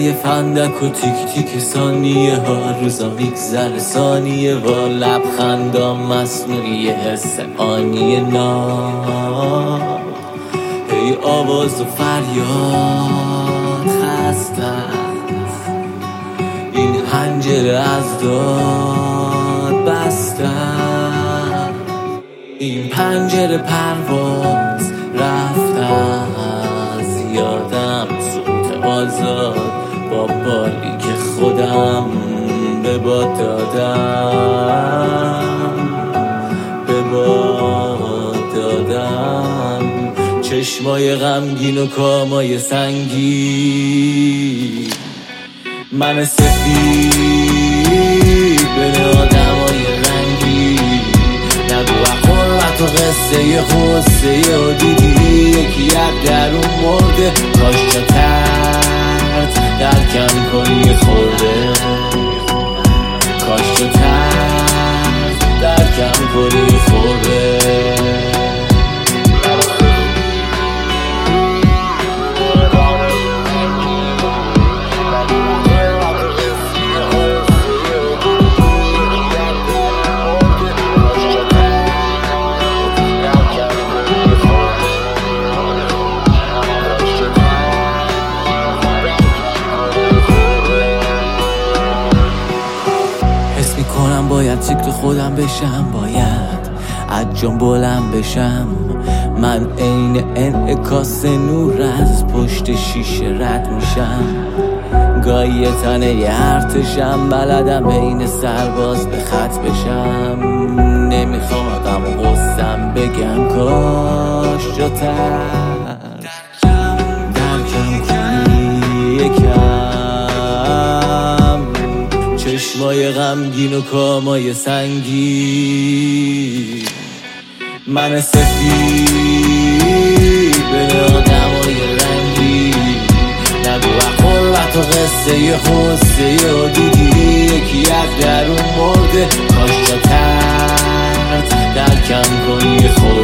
صدای فندک و تیک تیک ثانیه ها، روزا میگذره ثانیه و لبخندام مسئول یه حس آنیه نام. هی آواز و فریاد خسته است، این پنجره از داد بسته، این پنجره پرواز رفته از یادم، سوت آزاد با بالی که خودم به باد دادم، چشمای غمگین و کامای سنگی، من سفید بین آدمای رنگی، نگو قربت و قصه غصه و دیدی یکی از درون مرده، کاش تا ترد درکم کنی خورده، کاش تا ترد درکم کنی خورده. باید سیکت خودم بشم، باید از جام بلند بشم، من عین انعکاس نور از پشت شیشه رد میشم، گاهی تنه ی ارتشم، بلدم بین سرباز به خط بشم، نمیخوام غم و غصم بگم کاش جاتر درکم کنی یکم، چشمای غمگین و کامای سنگی، من سفید بین آدمای رنگی، نگو قربت و قصه غصه و دیدی یکی از درون مرده، کاش تا ترد درکم کنی خود